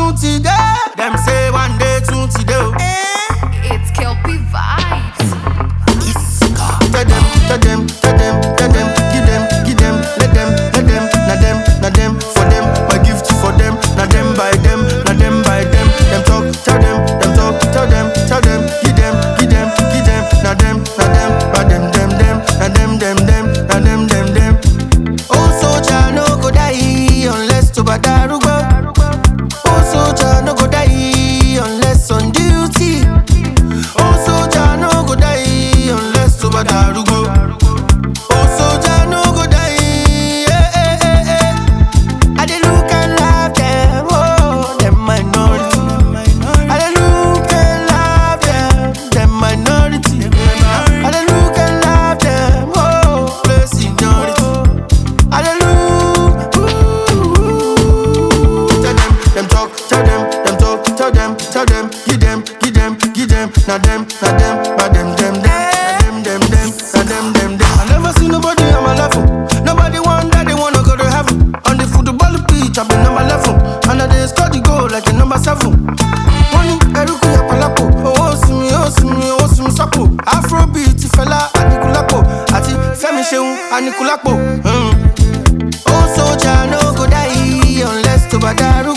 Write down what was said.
soon today. Them say one day soon today. It's Kelpie vibes. Tell them, tell them, tell them, tell them, give them, let them, na them, for them, my gift for them, na them by them, na them by them. Them talk, tell them talk, tell them, give them, na them, by them, na them. Oh soldier no go die unless to badarugo. Oh soldier no go die unless on duty. Oh soldier no go die unless to badarugo. Oh soldier no go die. I dey look and laugh them, oh them minority. I dey look and laugh them minority. I dey look and laugh them, oh the seniority. I dey look. Them talk, tell them talk, tell them, give them, na them, by them, na them. I never see nobody on my level. Nobody want that they wanna go to heaven. On the football pitch, I've been on my level, and I dey score the goal like a number 7. Money, Eruku Yapalapo, oh sumi sapo. Afrobeat fella, Anikulapo, ati Femi Seun, Anikulapo. Oh soldier no go die unless to badaru.